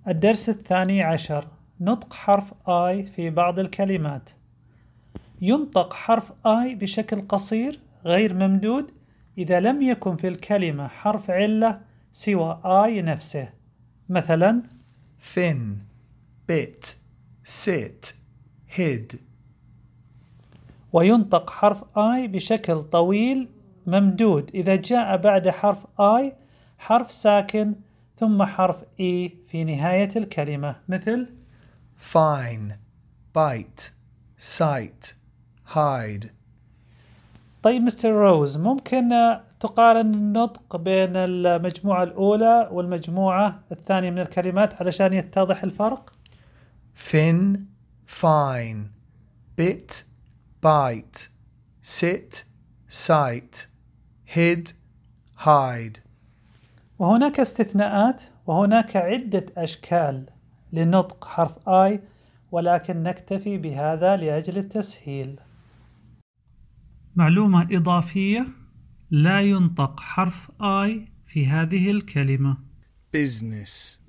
الدرس 12. نطق حرف I في بعض الكلمات. ينطق حرف I بشكل قصير غير ممدود إذا لم يكن في الكلمة حرف علة سوى I نفسه. مثلا thin, bit, sit, hid. وينطق حرف I بشكل طويل ممدود إذا جاء بعد حرف I حرف ساكن ثم حرف E في نهاية الكلمة، مثل fine, bite, sight, hide. طيب مستر روز، ممكن تقارن النطق بين المجموعة الأولى والمجموعة الثانية من الكلمات علشان يتضح الفرق؟ thin, fine, bit, bite, sit, sight, hid, hide. وهناك استثناءات، وهناك عدة أشكال لنطق حرف I، ولكن نكتفي بهذا لأجل التسهيل. معلومة إضافية: لا ينطق حرف I في هذه الكلمة. business.